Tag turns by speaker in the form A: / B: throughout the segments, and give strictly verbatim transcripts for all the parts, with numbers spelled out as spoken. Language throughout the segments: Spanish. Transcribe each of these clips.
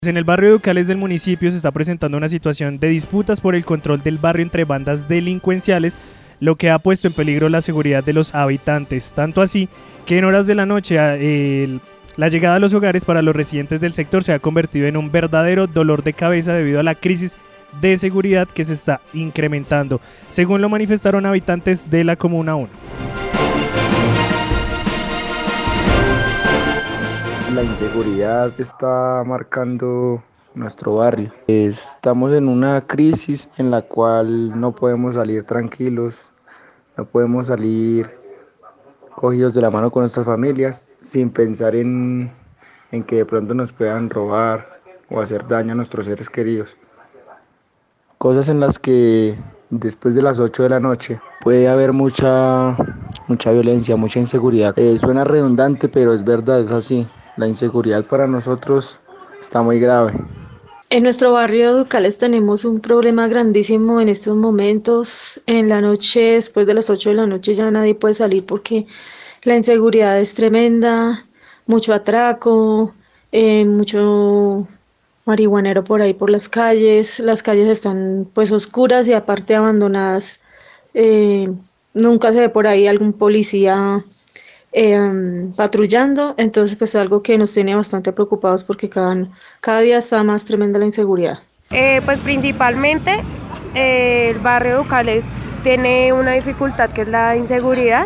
A: En el barrio Ducales del municipio se está presentando una situación de disputas por el control del barrio entre bandas delincuenciales, lo que ha puesto en peligro la seguridad de los habitantes, tanto así que en horas de la noche eh, la llegada a los hogares para los residentes del sector se ha convertido en un verdadero dolor de cabeza debido a la crisis de seguridad que se está incrementando, según lo manifestaron habitantes de la Comuna uno.
B: La inseguridad está marcando nuestro barrio. Estamos en una crisis en la cual no podemos salir tranquilos, no podemos salir cogidos de la mano con nuestras familias sin pensar en, en que de pronto nos puedan robar o hacer daño a nuestros seres queridos. Cosas en las que después de las ocho de la noche puede haber mucha, mucha violencia, mucha inseguridad. Eh, suena redundante, pero es verdad, es así. La inseguridad para nosotros está muy grave.
C: En nuestro barrio Ducales tenemos un problema grandísimo en estos momentos. En la noche, después de las ocho de la noche, ya nadie puede salir porque la inseguridad es tremenda, mucho atraco, eh, mucho marihuanero por ahí por las calles. Las calles están pues oscuras y aparte abandonadas. Eh, nunca se ve por ahí algún policía Eh, patrullando, entonces pues es algo que nos tiene bastante preocupados porque cada, cada día está más tremenda la inseguridad.
D: Eh, pues principalmente eh, el barrio Ducales tiene una dificultad que es la inseguridad.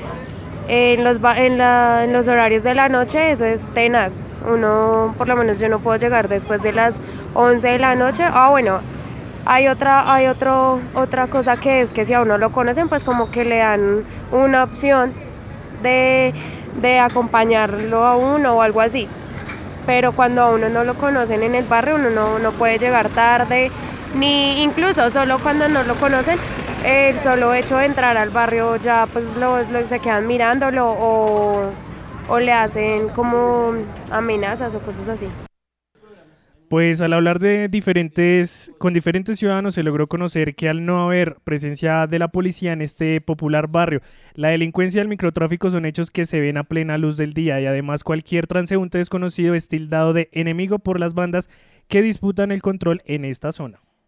D: En los, en, la, en los horarios de la noche eso es tenaz. Uno, por lo menos yo no puedo llegar después de las once de la noche. Ah, bueno, hay otra, hay otro, otra cosa que es que si a uno lo conocen, pues como que le dan una opción De, de acompañarlo a uno o algo así, pero cuando a uno no lo conocen en el barrio uno no, no puede llegar tarde, ni incluso solo cuando no lo conocen, el solo hecho de entrar al barrio ya pues lo, lo se quedan mirándolo o, o le hacen como amenazas o cosas así.
A: Pues al hablar de diferentes, con diferentes ciudadanos se logró conocer que al no haber presencia de la policía en este popular barrio, la delincuencia y el microtráfico son hechos que se ven a plena luz del día y además cualquier transeúnte desconocido es tildado de enemigo por las bandas que disputan el control en esta zona.